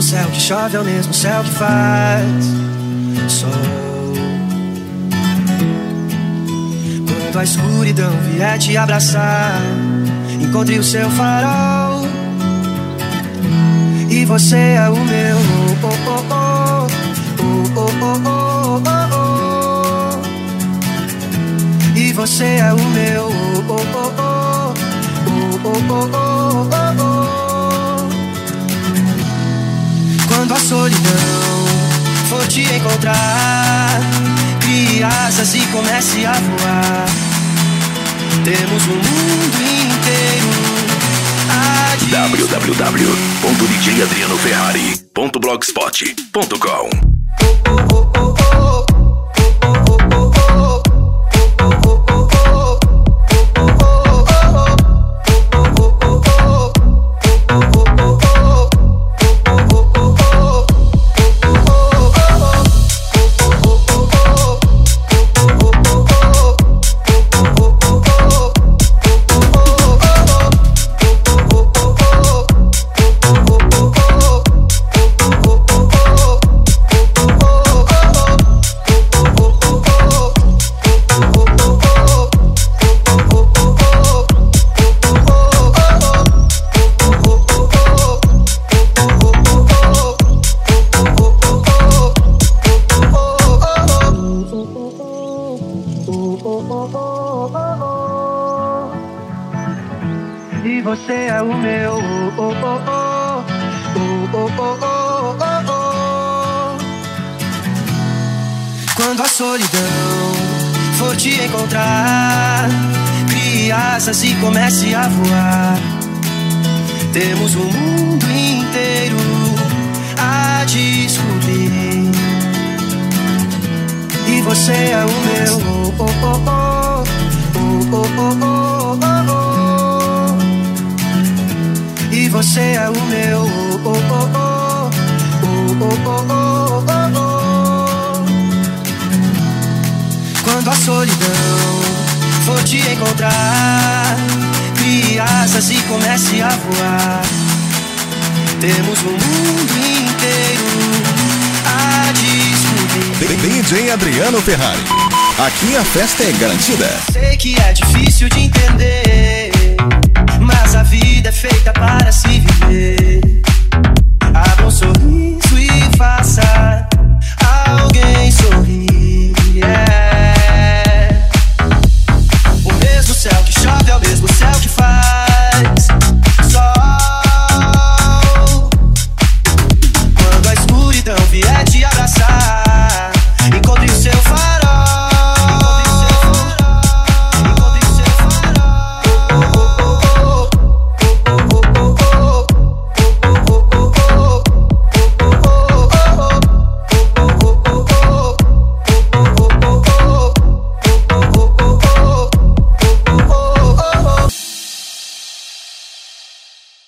mesmo céu que chove, é o mesmo céu que faz sol. Quando a escuridão vier te abraçar, encontre o seu farol. E você é o meu oh, oh, oh, oh, oh, oh, oh, oh, oh. E você é o meu oh, oh, oh, oh, oh, oh, oh, oh, oh. Quando a solidão for te encontrar, crie asas e comece a voar. Temos o mundo inteiro a www.djadrianoferrari.blogspot.com. E você é o meu oh, oh, oh, oh, oh, oh, oh, oh, oh. Quando a solidão for te encontrar, crie asas e comece a voar. Temos o mundo inteiro a descobrir. E você é o meu oh, oh, oh, oh, oh, oh, oh, oh, oh. E você é o meu oh, oh, oh, oh, oh, oh, oh, oh, oh. Quando a solidão for te encontrar, crie asas e comece a voar. Temos o mundo inteiro a descobrir. DJ Adriano Ferrari. Aqui a festa é garantida. Sei que é difícil de entender, mas a vida é feita para se viver.